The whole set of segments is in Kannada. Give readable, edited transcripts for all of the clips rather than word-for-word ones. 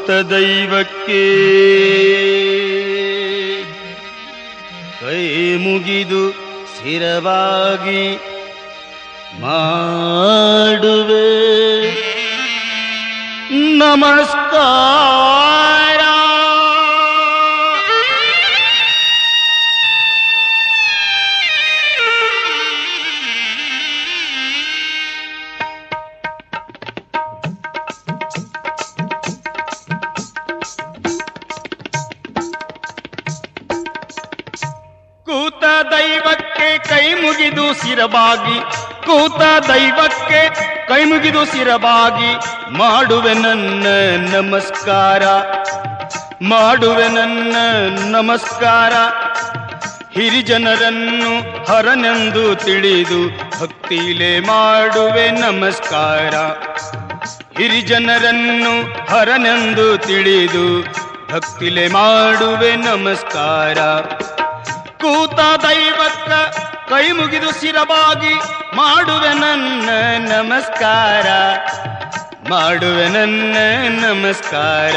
ಕೂತ ದೈವಕ್ಕೆ ಕೈ ಮುಗಿದು ಸ್ಥಿರವಾಗಿ ಮಾಡುವೆ ನಮಸ್ಕಾರ. ಕೂತ ದೈವಕ್ಕೆ ಕೈ ಮುಗಿದು ಶಿರಬಾಗಿ, ಕೂತ ದೈವಕ್ಕೆ ಕೈ ಮುಗಿದು ಶಿರಬಾಗಿ ಮಾಡುವೆ ನನ್ನ ನಮಸ್ಕಾರ, ಮಾಡುವೆ ನನ್ನ ನಮಸ್ಕಾರ. ಹಿರಿಜನರನ್ನು ಹರನೆಂದು ತಿಳಿದು ಭಕ್ತಿಲೇ ಮಾಡುವೆ ನಮಸ್ಕಾರ. ಹಿರಿಜನರನ್ನು ಹರನೆಂದು ತಿಳಿದು ಭಕ್ತಿಲೇ ಮಾಡುವೆ ನಮಸ್ಕಾರ. ಕೂತ ದೈವಕ್ಕ ಕೈ ಮುಗಿದು ಶಿರಬಾಗಿ ಮಾಡುವೆ ನನ್ನ ನಮಸ್ಕಾರ, ಮಾಡುವೆ ನನ್ನ ನಮಸ್ಕಾರ.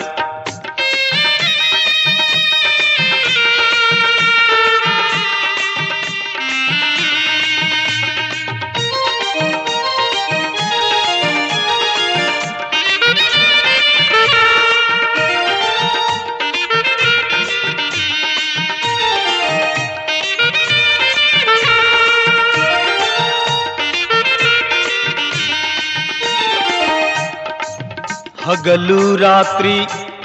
ಹಗಲು ರಾತ್ರಿ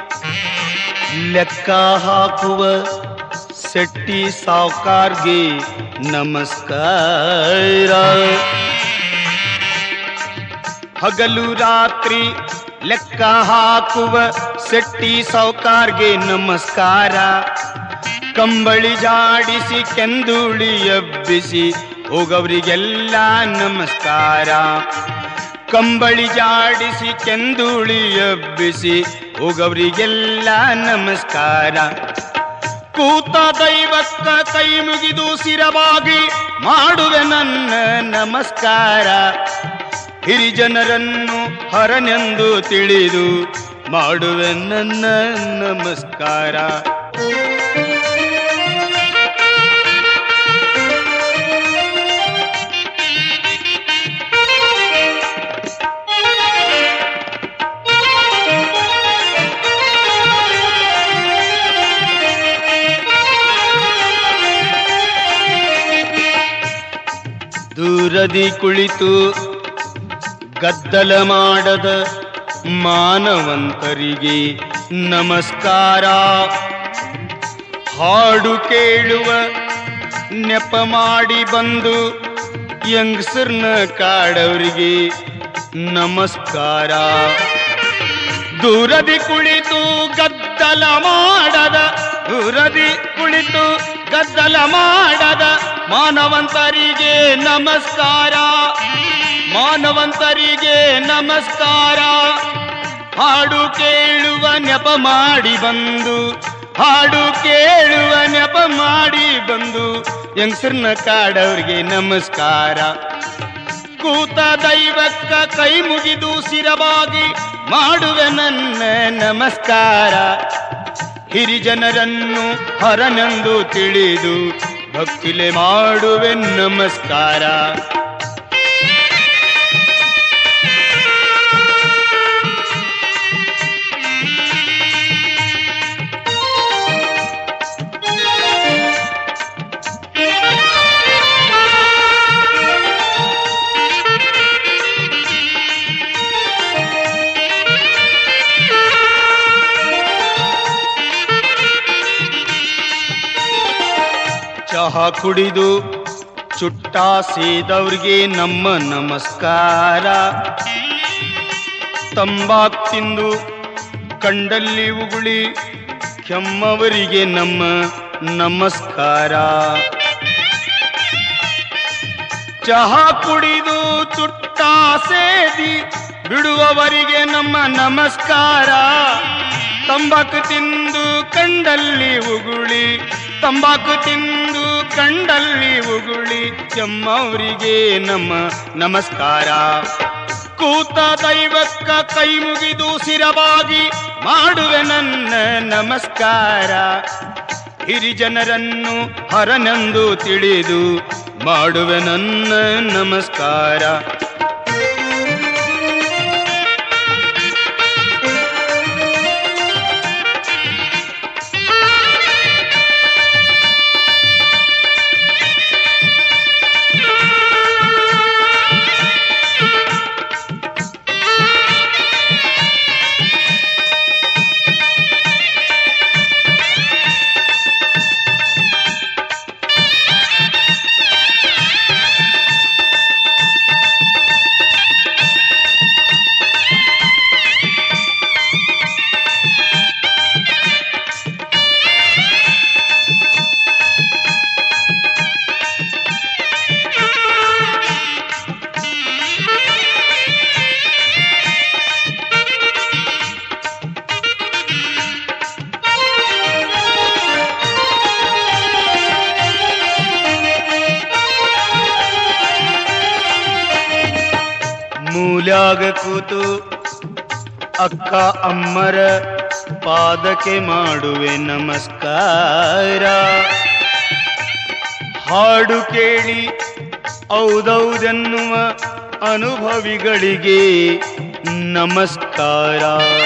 ಲೆಕ್ಕ ಹಾಕುವ ಶೆಟ್ಟಿ ಸಾವ್ಕಾರ್ಗೆ ನಮಸ್ಕಾರ. ಹಗಲು ರಾತ್ರಿ ಲೆಕ್ಕ ಹಾಕುವ ಶೆಟ್ಟಿ ಸಾವ್ಕಾರ್ಗೆ ನಮಸ್ಕಾರ. ಕಂಬಳಿ ಜಾಡಿಸಿ ಕೆಂದುಳಿ ಎಬ್ಬಿಸಿ ಹೋಗವರಿಗೆಲ್ಲ ನಮಸ್ಕಾರ. ಕಂಬಳಿ ಜಾಡಿಸಿ ಕೆಂದುಳಿ ಎಬ್ಬಿಸಿ ಹೋಗವರಿಗೆಲ್ಲ ನಮಸ್ಕಾರ. ಕೂತ ದೈವಕ್ಕ ಕೈ ಮುಗಿದು ಶಿರವಾಗಿ ಮಾಡುವೆ ನನ್ನ ನಮಸ್ಕಾರ. ಹಿರಿಜನರನ್ನು ಹರನೆಂದು ತಿಳಿದು ಮಾಡುವೆ ನನ್ನ ನಮಸ್ಕಾರ. ದೂರದಿ ಕುಳಿತು ಗದ್ದಲ ಮಾಡದ ಮಾನವಂತರಿಗೆ ನಮಸ್ಕಾರ. ಹಾಡು ಕೇಳುವ ನೆಪ ಮಾಡಿ ಬಂದು ಯಂಗ್ಸರ್ನ ಕಾಡವರಿಗೆ ನಮಸ್ಕಾರ. ದೂರದಿ ಕುಳಿತು ಗದ್ದಲ ಮಾಡದ, ದೂರದಿ ಕುಳಿತು ಗದ್ದಲ ಮಾಡದ ಮಾನವಂತರಿಗೆ ನಮಸ್ಕಾರ, ಮಾನವಂತರಿಗೆ ನಮಸ್ಕಾರ. ಹಾಡು ಕೇಳುವ ನೆಪ ಮಾಡಿ ಬಂದು, ಹಾಡು ಕೇಳುವ ನೆಪ ಮಾಡಿ ಬಂದು ಯಂಗ್ಸರ್ನ ಕಾಡವರಿಗೆ ನಮಸ್ಕಾರ. ಕೂತ ದೈವಕ್ಕ ಕೈ ಮುಗಿದು ಶಿರವಾಗಿ ಮಾಡುವೆ ನನ್ನ ನಮಸ್ಕಾರ. ಹಿರಿಜನರನ್ನು ಹರನೆಂದು ತಿಳಿದು ಭಕ್ತಿಲೇ ಮಾಡುವೆ ನಮಸ್ಕಾರ. ಚಹಾ ಕುಡಿದು ಚುಟ್ಟ ಸೇದವ್ರಿಗೆ ನಮ್ಮ ನಮಸ್ಕಾರ. ತಂಬಾಕ್ ತಿಂದು ಕಂಡಲ್ಲಿ ಉಗುಳಿ ಕೆಮ್ಮವರಿಗೆ ನಮ್ಮ ನಮಸ್ಕಾರ. ಚಹಾ ಕುಡಿದು ಚುಟ್ಟ ಸೇದಿ ಬಿಡುವವರಿಗೆ ನಮ್ಮ ನಮಸ್ಕಾರ. ತಂಬಾಕು ತಿಂದು ಕಂಡಲ್ಲಿ ಉಗುಳಿ, ತಂಬಾಕು ತಿಂದು ಕಂಡಲ್ಲಿ ಉಗುಳಿ ಕೆಮ್ಮವರಿಗೆ ನಮ್ಮ ನಮಸ್ಕಾರ. ಕೂತ ದೈವಕ್ಕ ಕೈ ಮುಗಿದು ಶಿರವಾಗಿ ಮಾಡುವೆ ನನ್ನ ನಮಸ್ಕಾರ. ಹಿರಿಜನರನ್ನು ಹರನೆಂದು ತಿಳಿದು ಮಾಡುವೆ ನನ್ನ ನಮಸ್ಕಾರ. ಮೂಲ್ಯಾಗ ಕೂತು ಅಕ್ಕ ಅಮ್ಮರ ಪಾದಕ್ಕೆ ಮಾಡುವೆ ನಮಸ್ಕಾರ. ಹಾಡು ಕೇಳಿ ಔದೌದೆನ್ನುವ ಅನುಭವಿಗಳಿಗೆ ನಮಸ್ಕಾರ.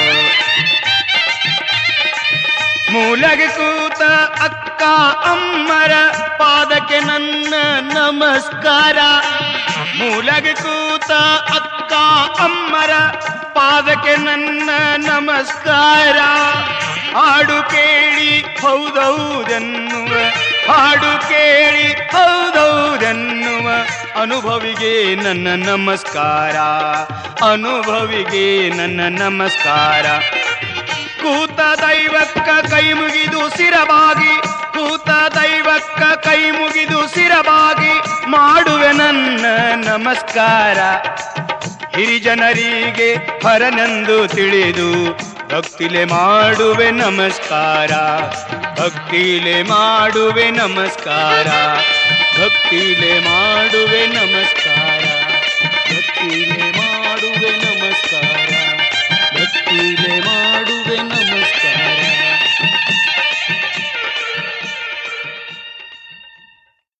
ಮೂಲೆಗೆ ಕೂತ ಅಕ್ಕ ಅಮ್ಮರ ಪಾದಕ್ಕೆ ನನ್ನ ನಮಸ್ಕಾರ. ಮೂಲೆಗೆ ಕೂತ ಅಕ್ಕ ಅಮ್ಮರ ಪಾದಕ್ಕೆ ನನ್ನ ನಮಸ್ಕಾರ. ಹಾಡು ಕೇಳಿ ಹೌದೌದೆನ್ನುವ ಹಾಡು ಕೇಳಿ ಹೌದೌದೆನ್ನುವ ಅನುಭವಿಗೆ ನನ್ನ ನಮಸ್ಕಾರ. ಅನುಭವಿಗೆ ನನ್ನ ನಮಸ್ಕಾರ. ಕೂತ ದೈವಕ್ಕ ಕೈ ಮುಗಿದು ಸಿರಬಾಗಿ ಕೂತ ದೈವಕ್ಕ ಕೈ ಮುಗಿದು ಸಿರಬಾಗಿ ಮಾಡುವೆ ನನ್ನ ನಮಸ್ಕಾರ. ಹಿರಿಜನರಿಗೆ ಹರನೆಂದು ತಿಳಿದು ಭಕ್ತಿಲೆ ಮಾಡುವೆ ನಮಸ್ಕಾರ. ಭಕ್ತಿಲೆ ಮಾಡುವೆ ನಮಸ್ಕಾರ. ಭಕ್ತಿಲೆ ಮಾಡುವೆ ನಮಸ್ಕಾರ. ಭಕ್ತಿಲೆ ಮಾಡುವೆ ನಮಸ್ಕಾರ. ಭಕ್ತಿಲೆ ಮಾಡುವೆ ನಮಸ್ಕಾರ.